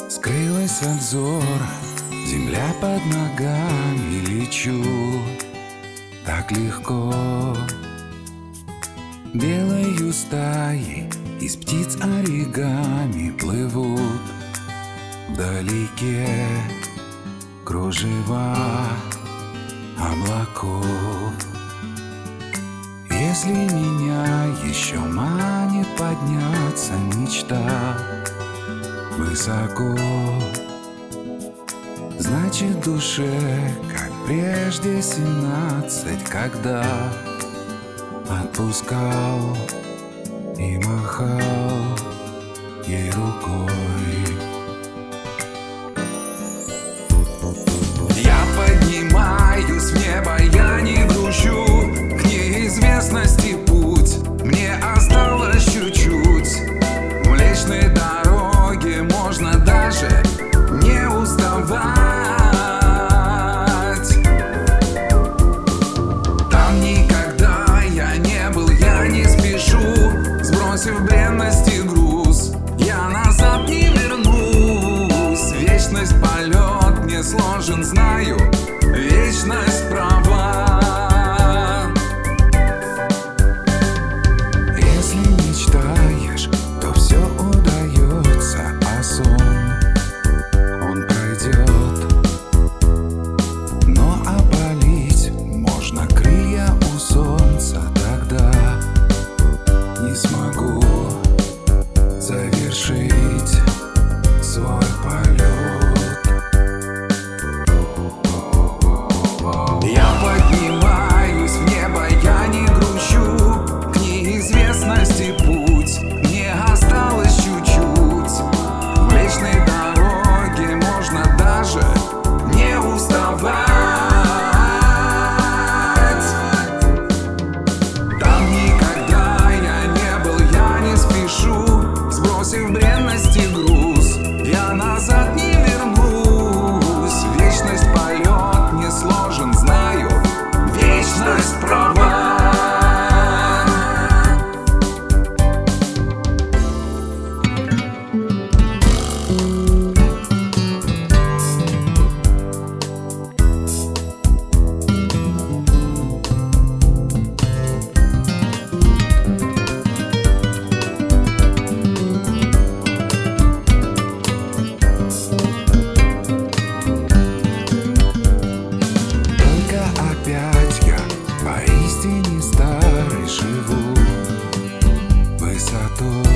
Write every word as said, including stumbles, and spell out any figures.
Скрылась от взора земля под ногами, лечу так легко. Белою стаей из птиц оригами плывут вдалеке кружева облаков. Если меня еще манит подняться мечта высоко, значит, душе, как прежде семнадцать, когда отпускал и махал ей рукой. Я поднимаюсь в небо, я не грущу, к неизвестности путь мне осталось чуть-чуть. В Млечной дороге можно даже не уставать. Там никогда я не был, я не спешу, сбросив бренности груз, я назад не вернусь. Вечность полет мне сложен, знаю, вечность права. Если мечтаешь, то все удается, а сон он пройдет. Но опалить можно крылья у солнца, тогда не смогу завершить свой полет. Я поднимаюсь в небо, я не грущу, к неизвестности путь мне осталось чуть-чуть. В Млечной дороге можно даже не уставать. Там никогда я не был, я не спешу, сбросив бренности груз, я назад не вернусь. Вечность полет не сложен, знаю, вечность права. Опять я поистине старый живу высотой.